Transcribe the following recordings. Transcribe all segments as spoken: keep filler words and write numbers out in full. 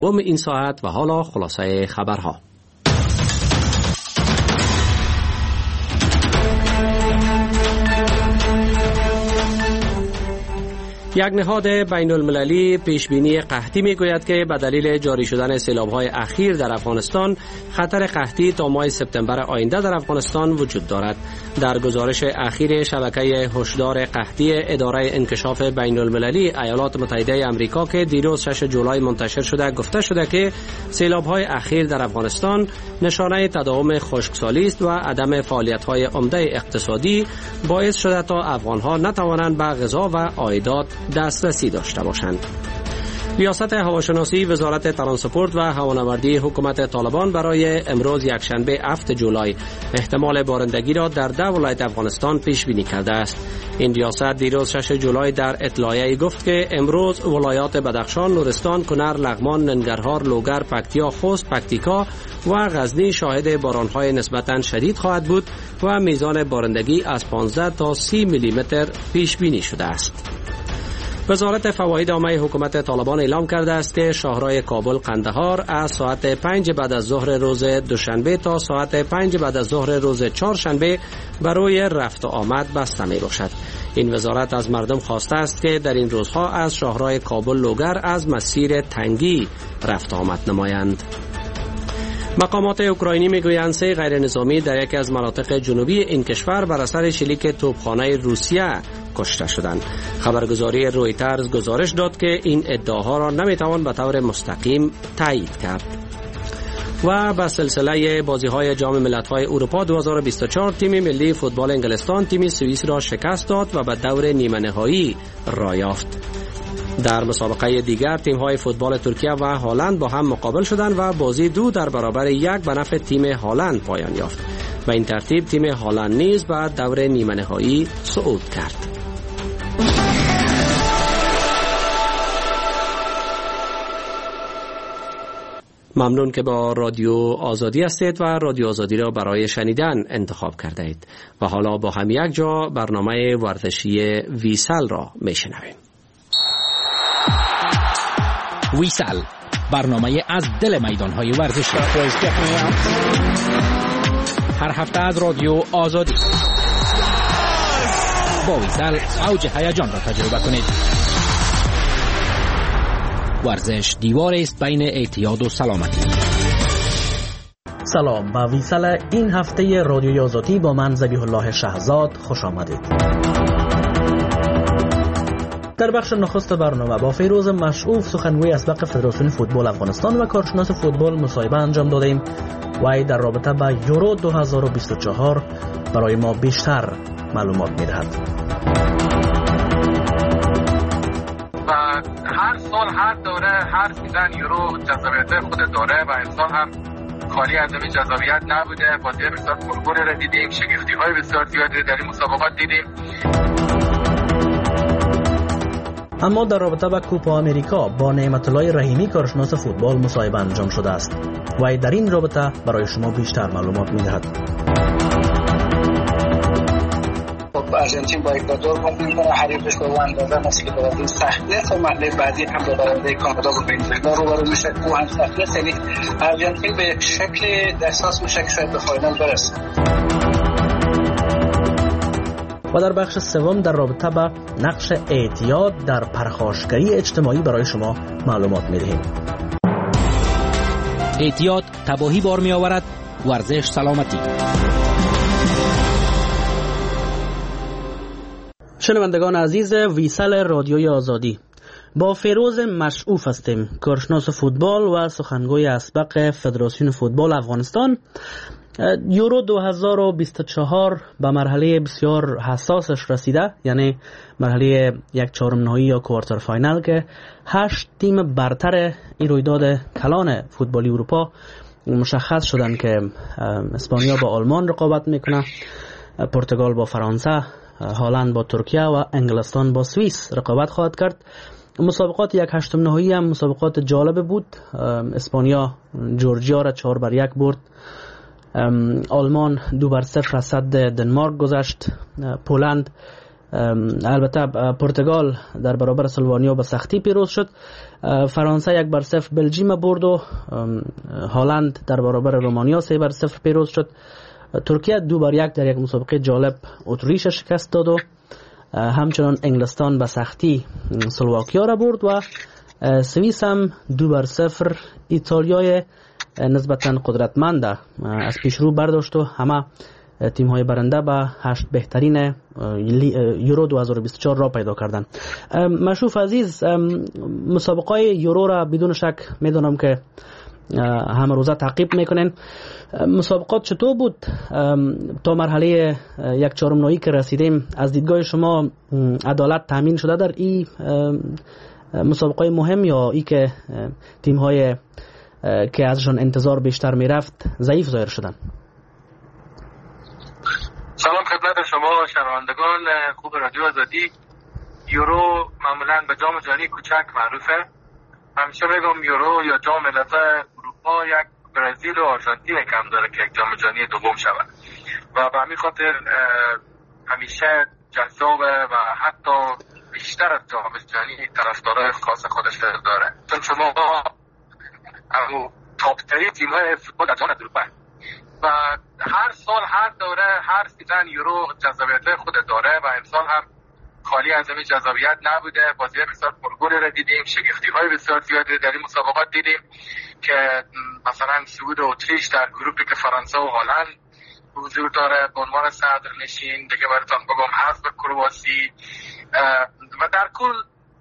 بوم این ساعت و حالا خلاصه خبرها. یک نهاد بین المللی پیشبینی قحطی میگوید که به دلیل جاری شدن سیلاب‌های اخیر در افغانستان خطر قحطی تا ماه سپتامبر آینده در افغانستان وجود دارد. در گزارش اخیر شبکه هشدار قحطی اداره انکشاف بین المللی ایالات متحده آمریکا که دیروز ششم جولای منتشر شده گفته شده که سیلاب‌های اخیر در افغانستان نشانه تداوم خشکسالی است و عدم فعالیت‌های عمده اقتصادی باعث شده تا افغان‌ها نتوانند به غذا و عایدات دسترسی داشته باشند. ریاست هواشناسی وزارت ترانسپورت و هوانوردی حکومت طالبان برای امروز یکشنبه هفتم جولای احتمال بارندگی را در ده ولایت افغانستان پیش بینی کرده است. این ریاست دیروز ششم جولای در اطلاعیه گفت که امروز ولایات بدخشان، نورستان، کنر، لغمان، ننگرهار، لوگر، پکتیا، خوست، پکتیکا و غزنی شاهد باران‌های نسبتاً شدید خواهد بود و میزان بارندگی از پانزده تا سی میلی متر پیش بینی شده است. وزارت فواید عامه حکومت طالبان اعلام کرده است که شاهراه کابل قندهار از ساعت پنج بعد از ظهر روز دوشنبه تا ساعت پنج بعد از ظهر روز چهارشنبه برای رفت و آمد بسته می باشد. این وزارت از مردم خواسته است که در این روزها از شاهراه کابل لوگر از مسیر تنگی رفت و آمد نمایند. مقامات اوکراینی میگویند سه غیر نظامی در یکی از مناطق جنوبی این کشور بر اثر شلیک توپخانه روسیه کشته شدند. خبرگزاری رویترز گزارش داد که این ادعاها را نمیتوان به طور مستقیم تایید کرد. و به سلسله بازی‌های جام ملت‌های اروپا دو هزار و بیست و چهار تیم ملی فوتبال انگلستان تیم سوئیس را شکست داد و به دور نیمه نهایی راه یافت. در مسابقه دیگر تیم‌های فوتبال ترکیه و هلند با هم مقابل شدند و بازی دو در برابر یک به نفع تیم هلند پایان یافت. و این ترتیب تیم هلند نیز به دور نیمه نهایی صعود کرد. ممنون که با رادیو آزادی هستید و رادیو آزادی را برای شنیدن انتخاب کرده اید. و حالا با هم یک جا برنامه ورزشی ویسل را میشنویم. ویسل، برنامه از دل میدان‌های ورزشی. هر هفته از رادیو آزادی. با ویسل اوج هیجان را تجربه کنید. ورزش دیوار است بین اعتیاد و سلامتی. سلام، با ویسل این هفته رادیو آزادی با من ذبیح الله شهزاد خوش آمدید. در بخش نخست برنامه با فیروز مشعوف سخنگوی اسبق فدراسیون فوتبال افغانستان و کارشناس فوتبال مصاحبه انجام دادیم و در رابطه با یورو دو هزار و بیست و چهار برای ما بیشتر معلومات می‌دهد. و هر سال هر دوره هر سیزن یورو جذابیت خود داره و امسال هم خالی از این جذابیت نبوده. بازی بسیار پرگلی را دیدیم، شگفتی‌های بسیار زیادی در این مسابقات دیدیم. اما در رابطه با کوپا امریکا با نعمت الله رحیمی کارشناس فوتبال مصاحبه انجام شده است و در این رابطه برای شما بیشتر معلومات می‌دهد. ارژانتین با اکوادور بازی می‌کنه، حریفش با اندازه مثل که بازی سخته تا مرحله بعدی هم با برنده کانادا و ونزوئلا روبرو میشه. او هم سخته سری ارژانتین به شکل احساس میشه که شاید به فاینال برسه. و در بخش سوم در رابطه با نقش اعتیاد در پرخاشگری اجتماعی برای شما معلومات می‌دهیم. اعتیاد تباهی بار می‌آورد، ورزش سلامتی. شنوندگان عزیز ویسل رادیوی آزادی، با فیروز مشعوف هستیم، کارشناس فوتبال و سخنگوی اسبق فدراسیون فوتبال افغانستان. یورو دو هزار و بیست و چهار به مرحله بسیار حساسش رسیده، یعنی مرحله یک چهارم نهایی یا کوارتر فاینال که هشت تیم برتر این رویداد کلان فوتبالی اروپا مشخص شدن که اسپانیا با آلمان رقابت میکنه، پرتغال با فرانسه، هلند با ترکیه و انگلستان با سوئیس رقابت خواهد کرد. مسابقات یک هشتم نهایی هم مسابقات جالب بود. اسپانیا جورجیا را چهار بر یک برد، آلمان دو بر صفر از صد دنمارک گذشت، پولند البته پرتغال در برابر اسلوونیا به سختی پیروز شد. فرانسه یک بر صفر بلژیم برد و هلند در برابر رومانیا سه بر صفر پیروز شد. ترکیه دو بر یک در یک مسابقه جالب اتریش شکست داد و همچنان انگلستان به سختی اسلواکیا را برد و سوئیس هم دو بر صفر ایتالیای نسبتاً قدرتمند از پیشرو برداشت و همه تیم های برنده به هشت بهترین یورو دو هزار و بیست و چهار را پیدا کردند. مشوف عزیز، مسابقه یورو را بدون شک میدونم که همه روزه تعقیب میکنین. مسابقات چطور بود تا مرحله یک چهارم نهایی که رسیدیم؟ از دیدگاه شما عدالت تامین شده در این مسابقه مهم یا ای که تیم های که ازشان انتظار بیشتر میرفت ضعیف ظاهر شدن؟ سلام خدمت شما شنوندگان خوب رادیو آزادی. یورو معمولا به جام جهانی کوچک معروفه. همیشه میگم یورو یا جام ملت‌های اروپا یک برزیل و آرژانتین کم داره که یک جام جهانی دوم شود و به همین خاطر همیشه جذابه و حتی بیشتر از جام جهانی طرفدارای خاص خودش داره، چون شما اما تاپ تری تیم‌های فوتبال در جام اروپا و هر سال هر دوره هر سیزن یورو جذابیت خود داره و امسال هم خالی از این جذابیت نبوده. بازی بسیار پرگل را دیدیم، شگفتی‌های بسیار زیادی در این مسابقات دیدیم که مثلا صعود اتریش در گروهی که فرانسه و هلند حضور داره به عنوان صدرنشین، دیگه براتون بگم حذف کرواسی و در کل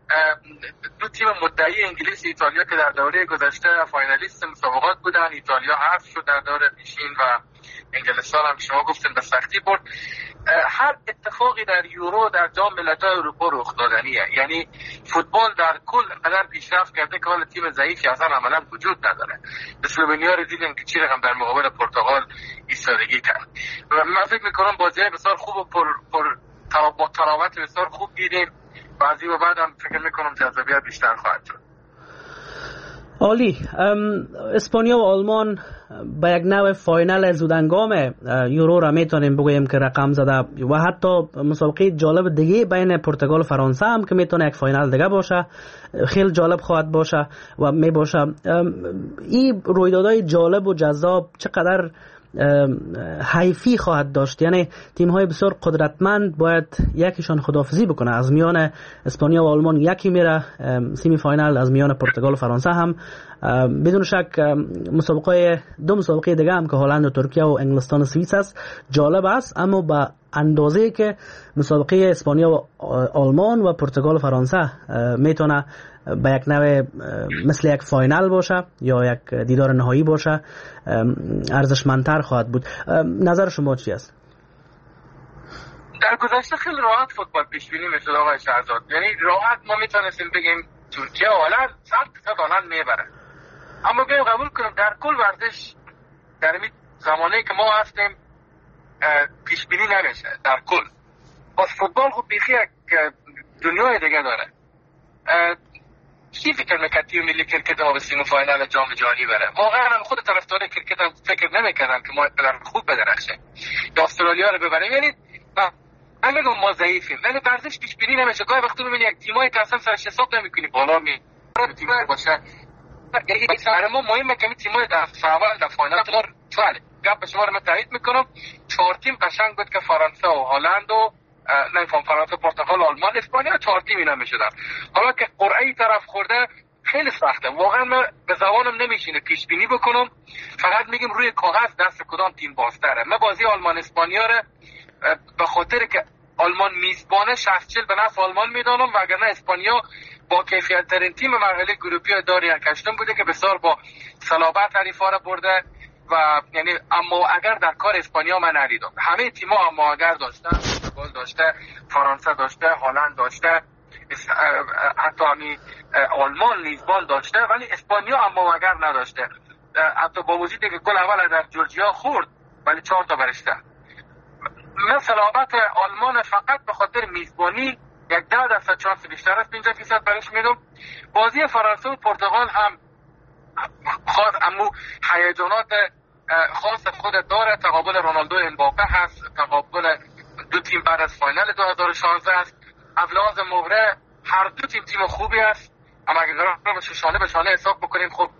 دو تیم مدعی انگلیس ایتالیا که در دوره گذشته فاینالیست مسابقات بودن. ایتالیا حذف شد در دوره پیشین و انگلستان هم شما گفتن به سختی برد. هر اتفاقی در یورو در جام ملت‌های اروپا رخ دادنیه، یعنی فوتبال در کل قدر پیشرفت کرده که حال تیم ضعیفی اصلا عملا وجود نداره. اسلوونیا رو دیدیم که چی رقم در مقابل پرتغال ایستادگی کرد و من فکر می‌کنم بازی‌های بسیار خوب و پر پر با تراوت بسیار خوب دیدیم. بعضی و بعد هم فکر میکنم جذابیت بیشتر خواهد شد. عالی. اسپانیا و آلمان به یک نوع فاینال زودهنگام یورو را میتونیم بگوییم که رقم زده و حتی مسابقه جالب دیگه بین پرتغال و فرانسه هم که میتونه یک فاینال دیگه باشه، خیلی جالب خواهد باشه و می باشه. این رویدادهای جالب و جذاب چقدر حیفی خواهد داشت، یعنی تیم های بسیار قدرتمند باید یکیشان خداحافظی بکنه. از میان اسپانیا و آلمان یکی میره سیمی فاینال، از میان پرتغال و فرانسه هم بدون شک مسابقه دو مسابقه دیگه هم که هلند و ترکیه و انگلستان و سوئیس است جالب است، اما به اندازه که مسابقه اسپانیا و آلمان و پرتغال و فرانسه میتونه به یک نوع مثل یک فاینال باشه یا یک دیدار نهایی باشه ارزشمندتر خواهد بود. نظر شما چی است؟ در گذشته خیلی راحت فوتبال پیش بینی میشد آقای شهرزاد، یعنی راحت ما میتونستیم بگیم ترکیه و هلند صد درصد هلند میبره، اما بیایم قبول کنیم در کل ورزش در این زمانه که ما هستیم پیش بینی نمیشه. در کل باز فوتبال خب بیخی یک دنیای دیگه داره. کی فکر میکرد تیم ملی کرکت ما به سیمی فاینال جام جهانی بره؟ واقعا خود طرفدار کرکت هم فکر نمیکردن که ما اینقدر خوب بدرخشیم یا استرالیا رو ببریم. یعنی من میگم ما ضعیفیم، ولی ورزش پیش بینی نمیشه. گاهی وقتا میبینی یک تیمایی که اصلا سرش حساب نمیکنی بالا می تیم باشه. یعنی برای ما مهمه که تیمای در فاینال در فاینال تو چاله گپ شما رو من تایید میکنم. چهار تیم قشنگ بود که فرانسه و هلند و نه فهم فرانسه پرتغال آلمان اسپانیا چهار تیم اینا میشدن. حالا که قرعه طرف خورده خیلی سخته، واقعا من به زبانم نمیشینه پیش بینی بکنم. فقط میگم روی کاغذ دست کدام تیم بازتره. من بازی آلمان اسپانیا رو به خاطر که آلمان میزبانه شصت چهل به نفع آلمان میدانم، وگرنه اسپانیا با کیفیت ترین تیم مرحله گروپی داری کشتم بوده که بسیار با صلابت حریفا را برده و یعنی اما اگر در کار اسپانیا من ندیدم. همه تیم‌ها اما اگر داشتن، پرتغال داشته، فرانسه داشته، هلند داشته، حتی همین آلمان لیزبان داشته، ولی اسپانیا اما اگر نداشته. حتی با وجودی که گل اول در جورجیا خورد ولی چهار تا برشته. من صلابت آلمان فقط به خاطر میزبانی یک ده درصد چانس بیشتر است پنجاه درصد برش میدم. بازی فرانسه و پرتغال هم خاص اما هیجانات خاص خود داره. تقابل رونالدو امباپه هست، تقابل دو تیم بعد از فاینال دو هزار و شانزده است. از لحاظ مهره هر دو تیم تیم خوبی است، اما اگر قرار باشه شانه به شانه حساب بکنیم، خب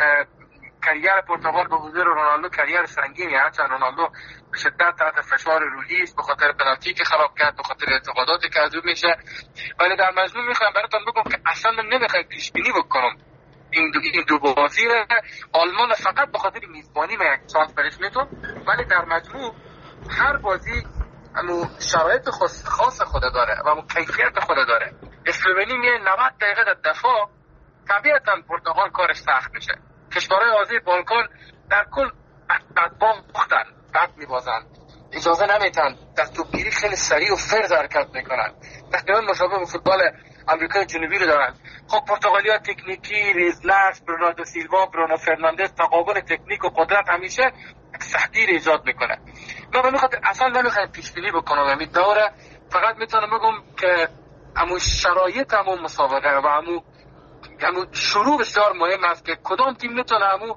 کریر پرتغال به حضور رونالدو کریر سنگینی است. رونالدو به شدت تحت فشار روحی است به خاطر پنالتی که خراب کرد، به خاطر اعتقاداتی که از او میشه. ولی در مجموع میخوام براتون بگم که اصلا من نمیخوام پیش بینی بکنم این دو این دو بازی را. آلمان فقط به خاطر میزبانی و یک چانس برش میتون، ولی در مجموع هر بازی امو شرایط خاص خود داره و امو کیفیت خود داره. اسلوونی میه نود دقیقه در دفاع، طبیعتا پرتغال کارش سخت میشه. کشورهای حوزه بالکان در کل بدباختن، بد میبازن، اجازه نمیتن، در توپگیری خیلی سریع و فرز حرکت میکنن، تقریبا مشابه به فوتبال آمریکای جنوبی رو دارن. خب پرتغالیا تکنیکی، ریزلکس، برناردو سیلوا، برونو فرناندز، تقابل تکنیک و قدرت همیشه سختی رو ایجاد میکنه. من به خاطر اصلا نمیخوام پیش بینی بکنم همین دوره، فقط میتونم بگم که همون شرایط همون مسابقه و همون همون شروع بسیار مهم است که کدام تیم میتونه همون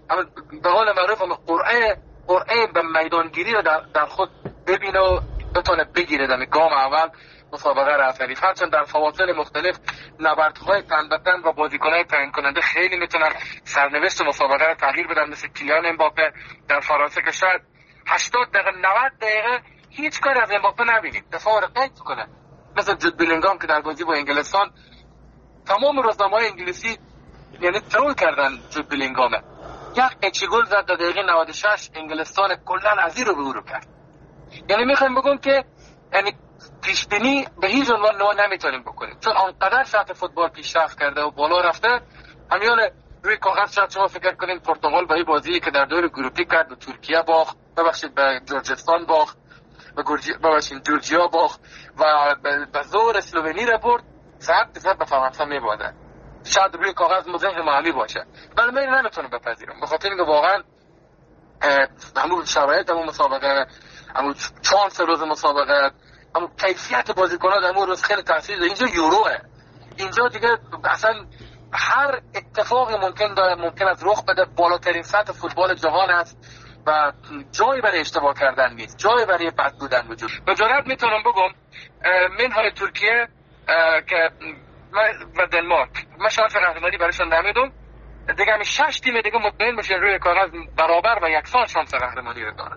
به قول معروف همون قرعه قرعه به میدانگیری رو در, در خود ببینه و بتونه بگیره در گام اول مسابقه رفتنی. هرچند در فواصل مختلف نبردهای تن به تن و بازیکن‌های تعیین کننده خیلی میتونن سرنوشت مسابقه رو تغییر بدن، مثل کیلیان امباپه در فرانسه که شاید هشتاد دقیقه نود دقیقه هیچ کاری از امباپه نبینیم، دفاع رو قید کنه، مثل جود بلینگام که در بازی با انگلستان تمام روزنامه‌های انگلیسی یعنی ترول کردن جود بلینگامه. یک اچی گل زد در دقیقه نود و شش، انگلستان کلا از این رو به او رو کرد. یعنی میخوایم بگم که یعنی پیش بینی به هیچ عنوان نو نمیتونیم بکنیم، چون آنقدر سطح فوتبال پیشرفت کرده و بالا رفته. همیان روی کاغذ شاید شما فکر کنین پرتغال با این بازی که در دور گروهی کرد به ترکیه باخت، ببخشید به جورجستان باخت، به گورجی ببخشید جورجیا باخت و به زور اسلوونی را برد، صد درصد به فرانسه میباده. شاید روی کاغذ مزه معلی باشه، ولی من نمیتونم بپذیرم به خاطر اینکه واقعا همون شرایط همون مسابقه، همون چانس روز مسابقه، همون کیفیت بازیکن‌ها در اون روز خیلی تاثیر داره. اینجا یوروه، اینجا دیگه اصلا هر اتفاقی ممکن داره ممکن است رخ بده. بالاترین سطح فوتبال جهان است و جایی برای اشتباه کردن نیست، جایی برای بد بودن وجود. به جرات میتونم بگم منهای ترکیه که و دنمارک من شانس قهرمانی برایشون نمیدم، دیگه همین شش تیم دیگه مطمئن بشین روی کاغذ برابر و یکسان شانس قهرمانی رو دارن.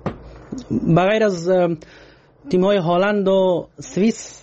بغیر از تیم‌های هلند و سوئیس،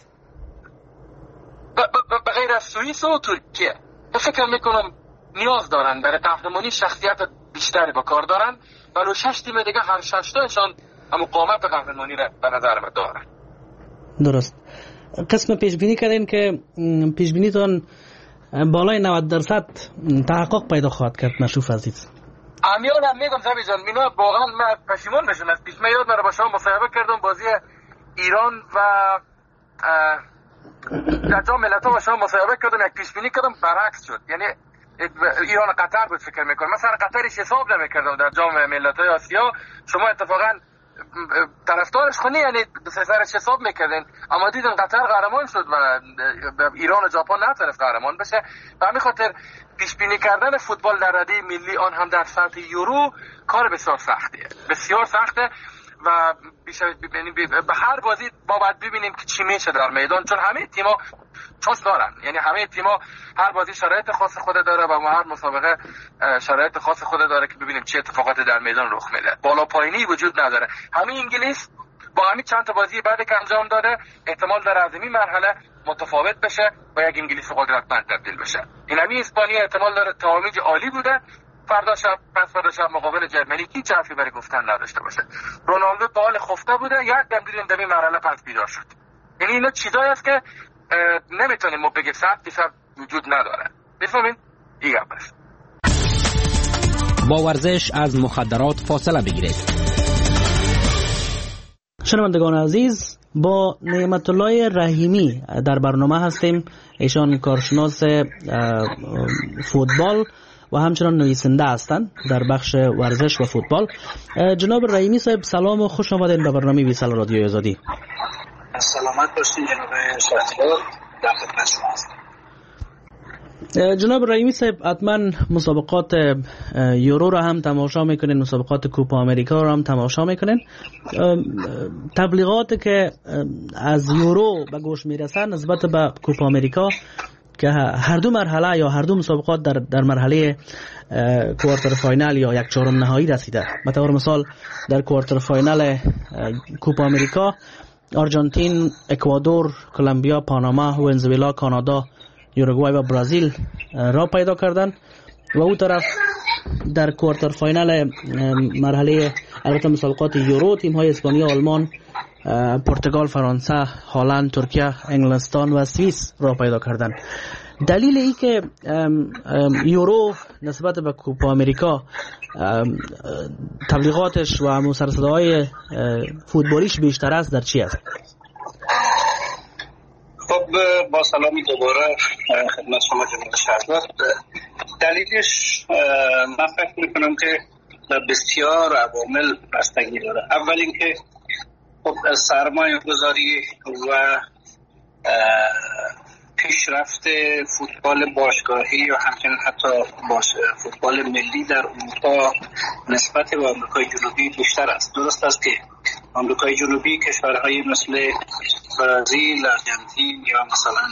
بغیر از سوئیس و ترکیه فکر میکنم نیاز دارن برای قهرمانی شخصیت بیشتری با کار دارن، ولی شش تیم دیگه هر شش تاشون هم قامت قهرمانی را به نظر من دارن. درست. قسم پیش بینی کردین که پیش بینیتون بالای نود درصد تحقق پیدا خواهد کرد مشروف عزیز. امیال هم میگم زبی جان مینا واقعا من پشیمان بشم از پیش. من یاد مرا با شما مصاحبه کردم بازی ایران و در جام ملت‌ها با شما مصاحبه کردم، یک پیش بینی کردم برعکس شد. یعنی ایران قطر بود فکر میکنم، مثلا قطرش حساب نمیکردم در جام ملت‌های آسیا، شما اتفاقا طرفدارش خونی یعنی سرش حساب میکردین، اما دیدن قطر قهرمان شد و ایران و ژاپن نتونست قهرمان بشه. و همین خاطر پیش بینی کردن فوتبال در رده ملی آن هم در سطح یورو کار بسیار سختیه، بسیار سخته و بیشتر ببینیم به هر بازی ما باید ببینیم که چی میشه در میدان، چون همه تیم‌ها چوس دارن، یعنی همه تیم‌ها هر بازی شرایط خاص خود داره و هر مسابقه شرایط خاص خود داره که ببینیم چه اتفاقاتی در میدان رخ میده. بالا پایینی وجود نداره. همین انگلیس با همین چند تا بازی بعد که انجام داده احتمال داره از این مرحله متفاوت بشه و یک انگلیس قدرتمند تبدیل بشه. این همین اسپانیا احتمال داره تمامیج عالی بوده، فردا شب پس فردا شب مقابل جرمنی هیچ حرفی برای گفتن نداشته باشه. رونالدو تا حال خفته بوده، یک دم دیدیم در این مرحله پس بیدار شد. یعنی اینا چیزایی است که نمیتونیم ما بگیم صد درصد وجود نداره. بفهمین دیگه بس. با ورزش از مخدرات فاصله بگیرید. شنوندگان عزیز، با نعمت الله رحیمی در برنامه هستیم. ایشان کارشناس فوتبال و همچنان نویسنده هستند در بخش ورزش و فوتبال. جناب رحیمی صاحب سلام و خوش آمدید به برنامه ویسال رادیوی آزادی. سلامت باشید جناب شهریار، در خدمت شما هستم. جناب رحیمی صاحب، حتما مسابقات یورو را هم تماشا میکنین، مسابقات کوپا امریکا را هم تماشا میکنین. تبلیغات که از یورو به گوش میرسن نسبت به کوپا امریکا که هر دو مرحله یا هر دو مسابقات در در مرحله کوارتر فاینال یا یک چهارم نهایی رسیده. به طور مثال در کوارتر فاینال کوپا امریکا آرژانتین، اکوادور، کلمبیا، پاناما، ونزوئلا، کانادا، یوروگوای و برزیل را پیدا کردن و او طرف در کوارتر فاینال مرحله البته مسابقات یورو تیم های اسپانیا، آلمان، پرتغال، فرانسه، هلند، ترکیه، انگلستان و سوئیس را پیدا کردن. دلیل ای که یورو نسبت به کوپا امریکا تبلیغاتش و مسرصداهای فوتبالیش بیشتر است در چی است؟ خب با سلامی دوباره خدمت شما جناب شهردار. دلیلش من فکر میکنم که بسیار عوامل بستگی داره. اول اینکه خب سرمایه گذاری و پیشرفت فوتبال باشگاهی و همچنین حتی باش فوتبال ملی در اروپا نسبت به آمریکای جنوبی بیشتر است. درست است که آمریکای جنوبی کشورهای مثل برزیل، آرژانتین یا مثلا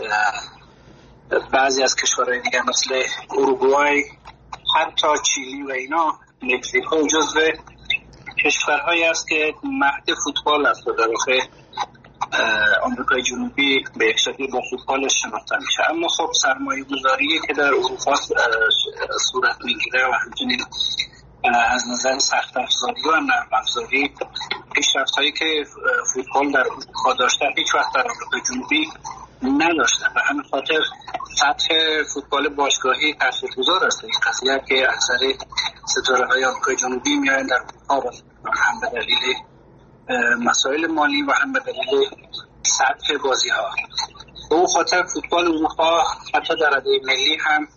بعضی از کشورهای دیگر مثل اوروگوای، حتی چیلی و اینا، مکزیکو جزو کشورهایی است که مهد فوتبال است و در واقع آمریکای جنوبی به یک شکلی با فوتبال شناخته میشه. اما خب سرمایه گذاری که در اروپا صورت میگیره و همچنین از نظر سخت افزاری و نرم افزاری پیشرفت هایی که فوتبال در اروپا داشته هیچ وقت در آمریکای جنوبی نداشته و همین خاطر سطح فوتبال باشگاهی تاثیرگذار است. این قضیه که اکثر ستاره های آمریکای جنوبی میایند در اروپا هم به دلیل مسائل مالی و هم به دلیل سطح بازی ها. به اون خاطر فوتبال اروپا حتی در رده ملی هم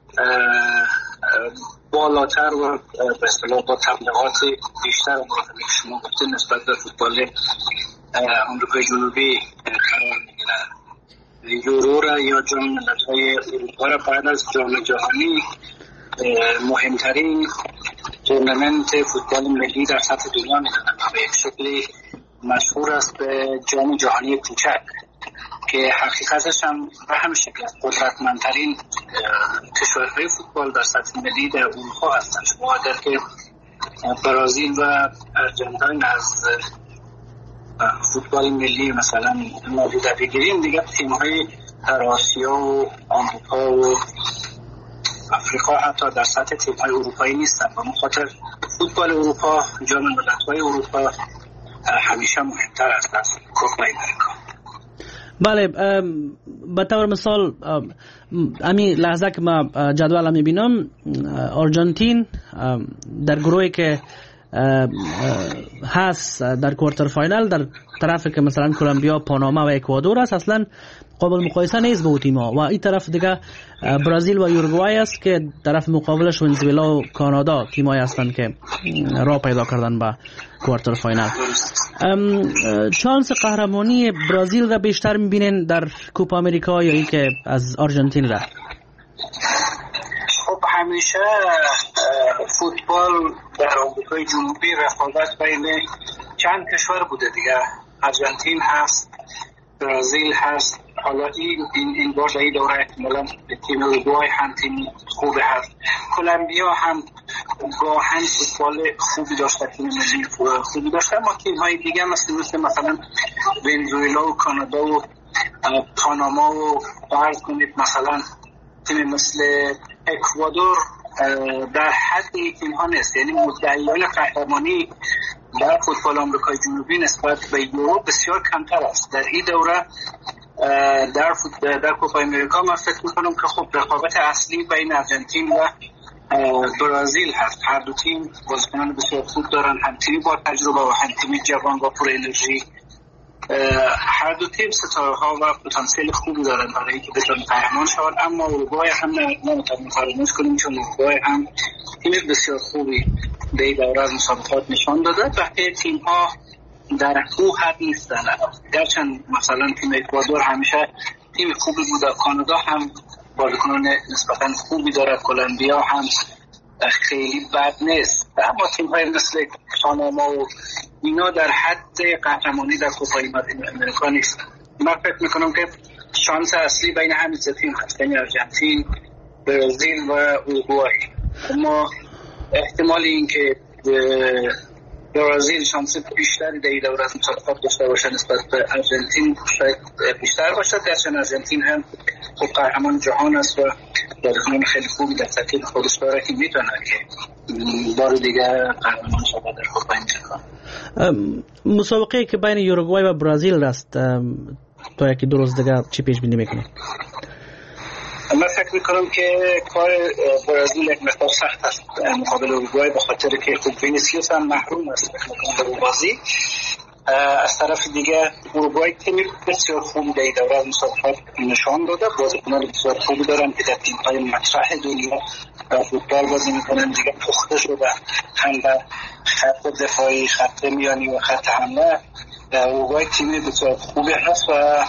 بالاتر و به اصطلاح با تبلیغات بیشتر مورد که شما گفتید نسبت به فوتبال آمریکای جنوبی قرار میگیره. یورو را یا جام ملت‌های اروپا را بعد از جام جهانی مهمترین تورنمنت فوتبال ملی در سطح دنیا میدونن و به یک شکلی مشهور است به جام جهانی کوچک که حقیقتش هم به همین شکل است. قدرتمندترین کشورهای فوتبال در سطح ملی در اروپا هستند. شما اگر که برزیل و آرژانتین از فوتبال ملی مثلا نادیده بگیریم، دیگه تیم‌های در آسیا و آمریکا و آفریقا حتی در سطح تیم‌های اروپایی نیستن. به خاطر فوتبال اروپا، جام ملت‌های اروپا همیشه مهمتر است از کوپا امریکا. بله، به طور مثال همین لحظه که ما جدول میبینم آرژانتین در گروهی که هست در کوارتر فاینال در طرفی که مثلا کلمبیا، پاناما و اکوادور است اصلا قابل مقایسه نیست با تیم‌ها و این طرف دیگه برزیل و یوروگوای است که طرف مقابلش ونزوئلا و کانادا تیم‌هایی هستند که راه پیدا کردن به کوارتر فاینال. چانس قهرمانی برزیل را بیشتر می‌بینین در کوپا امریکا یا اینکه از آرژانتین را؟ خب همیشه فوتبال در آمریکای جنوبی رقابت بین چند کشور بوده دیگه. آرژانتین هست، برزیل هست، حالا این این, این بار این دوره احتمالا تیم اوروگوای هم تیم خوبه هست. کلمبیا هم گاهن فوتبال خوبی داشته، تیم ملی خوبی داشته، اما تیم های دیگه مثل مثل مثلا ونزوئلا و کانادا و پاناما و فرض کنید مثلا تیم مثل اکوادور در حد این تیم ها نیست. یعنی مدعیان قهرمانی در فوتبال آمریکای جنوبی نسبت به یورو بسیار کمتر است. در این دوره در فوتبال در کوپا امریکا من فکر می‌کنم که خب رقابت اصلی بین آرژانتین و برزیل هست. هر دو تیم بازیکنان بسیار خوب دارن، هم تیمی با تجربه و هم تیمی جوان با پر انرژی. هر دو تیم ستاره ها و پتانسیل خوبی دارن برای اینکه بتونن قهرمان شوند. اما اروگوای هم نمیتونیم فراموش کنیم چون اروگوای هم تیم بسیار خوبی در این دوره از مسابقات نشان داده. بقیه تیم ها در او حد نیستن. گرچند مثلا تیم اکوادور همیشه تیم خوبی بوده، کانادا هم بازیکنان نسبتاً خوبی داره. کلمبیا هم خیلی بد نیست، اما تیم‌های مثل پاناما و اینا در حد قهرمانی در کوپای امریکا نیست. من فکر میکنم که شانس اصلی بین همین سه تیم هست، یعنی آرژانتین، برزیل و اوروگوئه. اما احتمال این که برزیل شانس بیشتری در این دوره از مسابقات داشته باشه نسبت به آرژانتین شاید بیشتر باشه، گرچه آرژانتین هم خوب قهرمان جهان است و بازیکنان خیلی خوبی در ترکیب خودش داره که میتونه که بار دیگه قهرمان شده در کوپای امریکا. مسابقه که بین اوروگوئه و برزیل است تا یکی دو روز دیگه چی پیش بینی میکنه؟ من فکر میکنم که کار برزیل یک مقدار سخت است مقابل اوروگوئه، به خاطر که خوب وینیسیوس هم محروم است در بازی. از طرف دیگه اوروگوئه تیم بسیار خوبی در این دوره از مسابقات نشان داده، بازیکنان بسیار خوبی دارن که در تیم‌های مطرح دنیا فوتبال بازی میکنن، دیگه پخته شده هم در خط دفاعی، خط میانی و خط حمله. اوروگوئه تیم بسیار خوبی هست و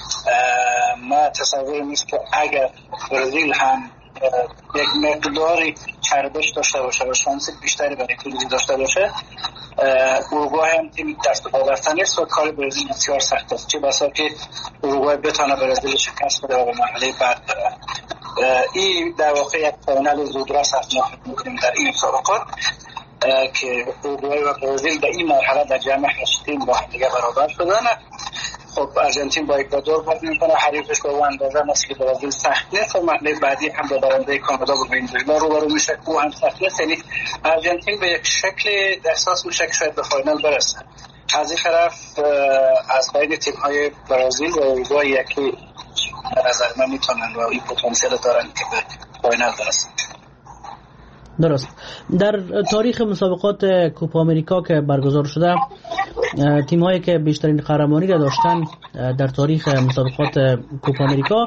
ما تصور نیست که اگر برزیل هم یک مقداری چربش داشته باشه و شانس بیشتری برای پیروزی داشته باشه، اوروگوئه هم تیم دست به رفتن نیست و کار برزیل بسیار سخت است، چه بسا که اوروگوئه بتونه برزیل شکست بده و به مرحله بعد بره. این در واقع یک فینال زودرس هست ما فکر می‌کنیم در این مسابقات که اوروگوئه و برزیل در این مرحله در جمع هشت تیم با هم دیگه برابر شدن. خب آرژانتین با اکوادور بازی میکنه، حریفش به اون اندازه است که برزیل سخت نیست و مرحله بعدی هم با برنده کانادا و ونزوئلا روبرو میشه که هم سخت نیست. یعنی آرژانتین به یک شکل احساس میشه که شاید به فاینال برسه. از این طرف از بین تیم‌های برزیل و اوروگوئه یکی به نظر من میتونن و این پتانسیل دارن که به فاینال برسن. درست. در تاریخ مسابقات کوپا امریکا که برگزار شده، تیم‌هایی که بیشترین قهرمانی را داشتن در تاریخ مسابقات کوپا امریکا،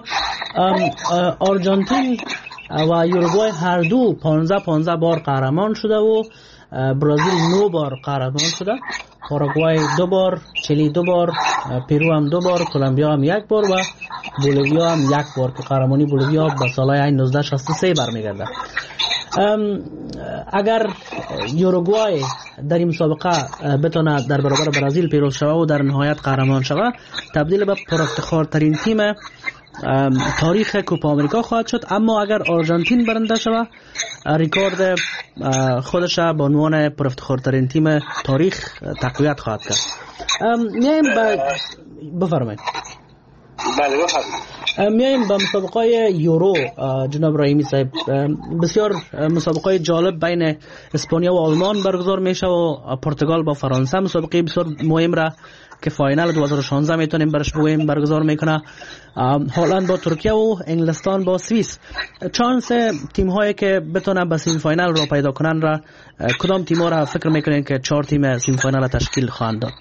آرژانتین و اوروگوئه هر دو پانزده پانزده بار قهرمان شده و برزیل نه بار قهرمان شده، پاراگوئه دو بار، چلی دو بار، پرو هم دو بار، کلمبیا هم یک بار و بولیویا هم یک بار که قهرمانی بولیویا به سالهای نوزده شصت و سه برمیگرده. اگر اوروگوئه در این مسابقه بتونه در برابر برزیل پیروز شوه و در نهایت قهرمان شوه، تبدیل به پرافتخارترین تیم تاریخ کوپا امریکا خواهد شد. اما اگر آرژانتین برنده شوه، ریکورد خودش به عنوان پرافتخارترین تیم تاریخ تقویت خواهد کرد. میایم به بفرمایید. بله بفرمایید. میایم به مسابقه یورو. جناب رحیمی صاحب، بسیار مسابقه جالب بین اسپانیا و آلمان برگزار میشه و پرتغال با فرانسه. مسابقه بسیار مهم را که فاینال دو هزار و شانزده میتونیم برش بگوییم برگزار میکنه. هلند با ترکیه و انگلستان با سوئیس. چانس تیم هایی که بتونن به سیمی فاینال را پیدا کنن را کدام تیم ها را فکر میکنین که چهار تیم سیمی فاینال تشکیل خواهند داد؟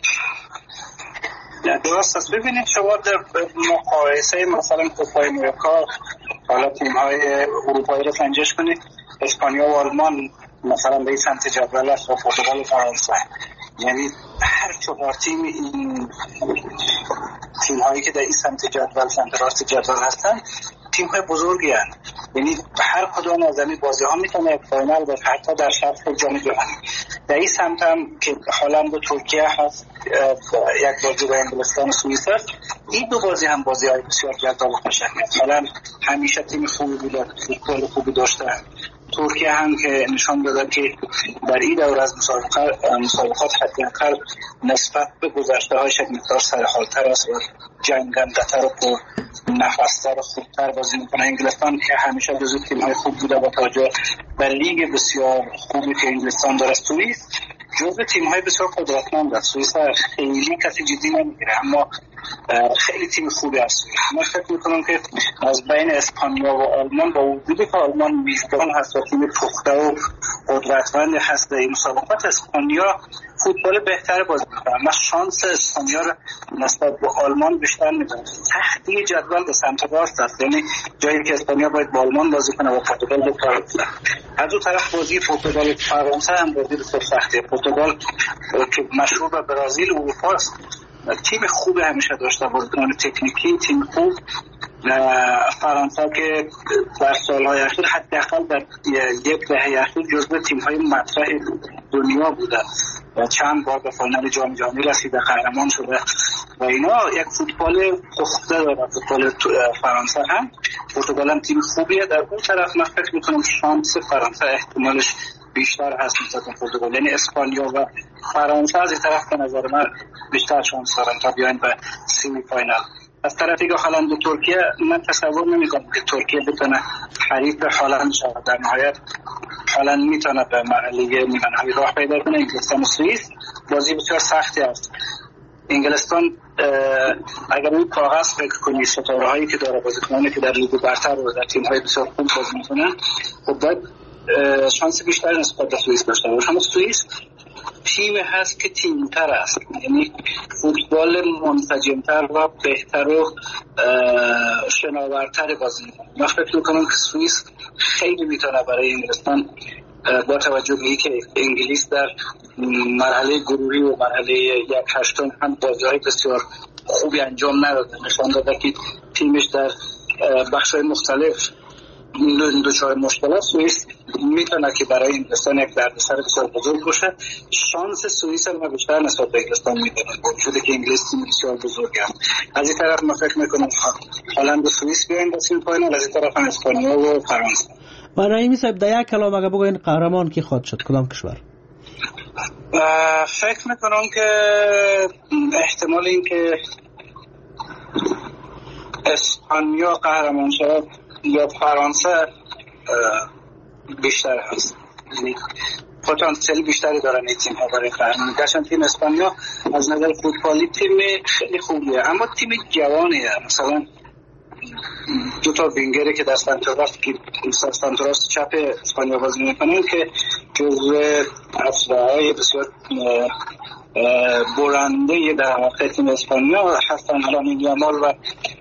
درست است. ببینید شما در مقایسه مثلا کوپای امریکا حالا تیم‌های اروپایی رو سنجش کنید، اسپانیا و آلمان مثلا به این سمت جدول است و پرتغال و فرانسه، یعنی هر چهار تیم این تیم‌هایی که در این سمت جدول سمت راست جدول هستن تیم‌های بزرگی هستند، یعنی هر کدوم از این بازی‌ها میتونه فاینال باشه، حتی در سطح جام جهانی. در این سمت هم که هلند و ترکیه هست، یک بازی با انگلستان و سوئیس است، این دو بازی هم بازی‌های بسیار جذاب و قشنگند. هلند همیشه تیم خوبی بوده، فوتبال خوبی داشته. ترکیه هم که نشان داده که در این دور از مسابقات مسابقات حداقل نسبت به گذشته‌هاش یک مقدار سرحال‌تر است و جنگنده‌تر و پر نفس‌تر و خوبتر بازی می‌کنه. انگلستان که همیشه جزو تیم‌های خوب بوده با توجه به لیگ بسیار خوبی که انگلستان داره. سوئیس جزو تیم‌های بسیار قدرتمند است. سوئیس خیلی کسی جدی نمی‌گیره اما خیلی تیم خوبی است. من فکر می‌کنم که از بین اسپانیا و آلمان با وجودی که آلمان میزبان هست و تیم پخته و قدرتمند هست در این مسابقات، اسپانیا فوتبال بهتر بازی می‌کنه. اما شانس اسپانیا را نسبت به آلمان بیشتر می‌دونم. سختی جدول به سمت راست است، یعنی جایی که اسپانیا باید با آلمان بازی کنه و پرتغال با فرانسه. از اون طرف بازی پرتغال و فرانسه هم بازی بسیار سخته. پرتغال که مشهور به برزیل و اروپا است، تیم خوب همیشه داشته، بازیکن تکنیکی، تیم خوب فرانسه که در سالهای اخیر حداقل در یک دهه اخیر جزو تیم‌های مطرح دنیا بوده و چند بار به فینال جام جهانی رسیده، قهرمان شده و اینا. یک فوتبال پخته داره فوتبال فرانسه. هم پرتغال هم تیم خوبیه. در اون طرف من فکر می‌کنم شانس فرانسه احتمالش بیشتر هست نسبت به پرتغال، یعنی اسپانیا و فرانسه از این طرف به نظر من بیشتر شانس دارن تا بیان به سیمی فاینال. از طرف دیگه هلند و ترکیه من تصور نمی‌کنم که ترکیه بتونه حریف هلند شود. در نهایت هلند میتونه به مرحله نیمه نهایی راه پیدا کنه. انگلستان و سوئیس بازی بسیار سختی است. انگلستان اگر روی کاغذ فکر کنی ستاره هایی که داره، بازیکنانی که در لیگ برتر و در تیم های بسیار خوب بازی میکنن، خب باید شانس بیشتری نسبت به سوئیس داشته باشه. اما سوئیس تیم هست که تیم‌تر است، یعنی فوتبال منسجم‌تر و بهتر و شناورتر بازی می‌کنه. من فکر می‌کنم که سوئیس خیلی میتونه برای انگلستان با توجه به اینکه انگلیس در مرحله گروهی و مرحله یک هشتم هم بازی‌های بسیار خوبی انجام نداده، نشان داده که تیمش در بخش‌های مختلف دچار مشکلات. سوئیس میتونه که برای انگلستان یک دردسر بسیار بزرگ باشه. شانس سوئیس هم بیشتر نسبت به انگلستان میدونه، با وجودی که انگلیس تیم بسیار بزرگه. از این طرف من فکر میکنم هلند و سوئیس بیاین به سیمی فاینال، از این طرف هم اسپانیا و فرانسه. و رحیمی صاحب در یک کلام اگه بگوین قهرمان کی خواهد شد، کدام کشور؟ فکر میکنم که احتمال این که اسپانیا قهرمان شود یا فرانسه بیشتر هست، یعنی پتانسیل بیشتری دارن این تیم ها برای قهرمانی. گرچه تیم اسپانیا از نظر فوتبالی تیم خیلی خوبیه، اما تیم جوانیه. مثلا دو تا وینگری که در سنتراست که سنتراست چپ اسپانیا بازی میکنن که جزو افزاهای بسیار برنده در واقع تیم اسپانیا هستن. لامین یامال و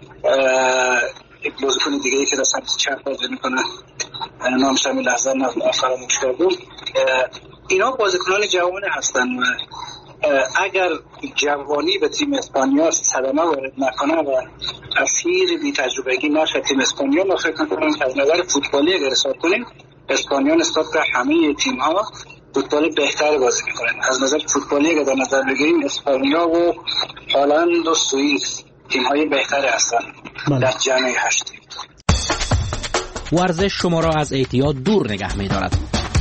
یک بازیکن دیگه ای که در سمت چپ بازی میکنه، نامش هم لحظه فراموش کردم. اینا بازیکنان جوان هستن و اگر جوانی به تیم اسپانیا صدمه وارد نکنه و تاثیر بی تجربگی نشه تیم اسپانیا، ما فکر می‌کنم که از نظر فوتبالی اگر حساب کنیم اسپانیا نسبت به همه تیم ها فوتبال بهتری بازی میکنن. از نظر فوتبالی اگر در نظر بگیریم اسپانیا و هلند و سوئیس تیم های بهتری هستن در جمعه هشت. ورزش شما را از اعتیاد دور نگه می‌دارد.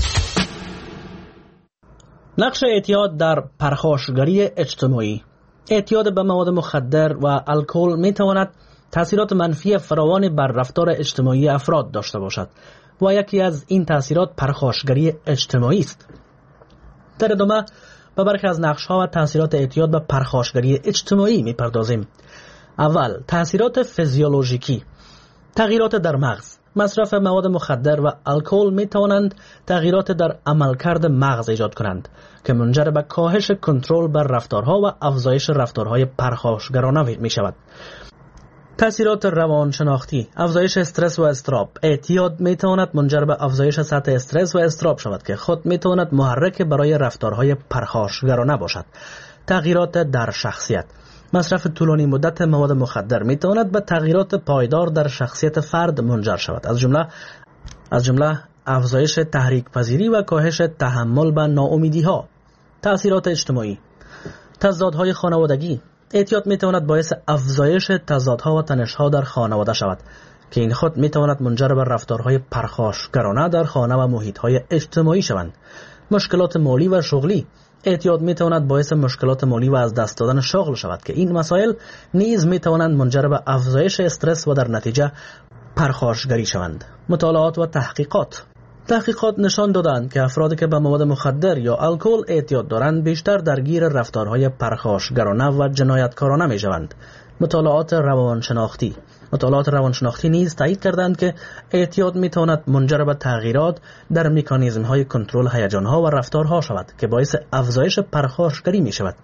نقش اعتیاد در پرخاشگری اجتماعی. اعتیاد به مواد مخدر و الکل می‌تواند تأثیرات منفی فراوانی بر رفتار اجتماعی افراد داشته باشد و یکی از این تأثیرات پرخاشگری اجتماعی است. در ادامه به برخی از نقش‌ها و تأثیرات اعتیاد به پرخاشگری اجتماعی می‌پردازیم. اول، تأثیرات فیزیولوژیکی. تغییرات در مغز. مصرف مواد مخدر و الکل می توانند تغییرات در عملکرد مغز ایجاد کنند که منجر به کاهش کنترل بر رفتارها و افزایش رفتارهای پرخاشگرانه می شود. تأثیرات روانشناختی. افزایش استرس و اضطراب. اعتیاد می تواند منجر به افزایش سطح استرس و اضطراب شود که خود می تواند محرک برای رفتارهای پرخاشگرانه باشد. تغییرات در شخصیت. مصرف طولانی مدت مواد مخدر می تواند به تغییرات پایدار در شخصیت فرد منجر شود، از جمله از جمله افزایش تحریک پذیری و کاهش تحمل به ناامیدی ها. تأثیرات اجتماعی. تضادهای خانوادگی. اعتیاد می تواند باعث افزایش تضادها و تنش‌ها در خانواده شود که این خود می تواند منجر به رفتارهای پرخاشگرانه در خانه و محیط‌های اجتماعی شوند. مشکلات مالی و شغلی. اعتیاد می تواند باعث مشکلات مالی و از دست دادن شغل شود که این مسائل نیز می توانند منجر به افزایش استرس و در نتیجه پرخاشگری شوند. مطالعات و تحقیقات. تحقیقات نشان دادند که افرادی که به مواد مخدر یا الکل اعتیاد دارند بیشتر درگیر رفتارهای پرخاشگرانه و جنایتکارانه می شوند. مطالعات روانشناختی. مطالعات روانشناختی نیز تایید کردند که اعتیاد می تواند منجر به تغییرات در مکانیزم های کنترل هیجان ها و رفتارها شود که باعث افزایش پرخاشگری می شود.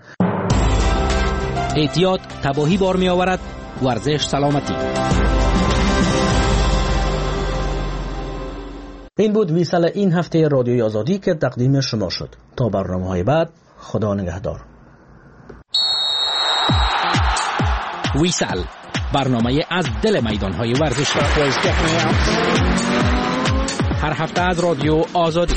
اعتیاد تباهی بار می آورد، ورزش سلامتی. این بود ویسال این هفته رادیوی آزادی که تقدیم شما شد. تا برنامه های بعد، خدا نگهدار. ویسال برنامه از دل میدان‌های ورزشی. هر هفته از رادیو آزادی.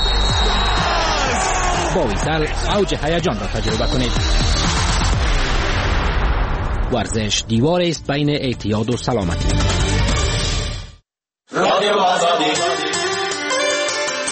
با ویسل اوج هیجان را تجربه کنید. ورزش دیواری است بین اعتیاد و سلامتی.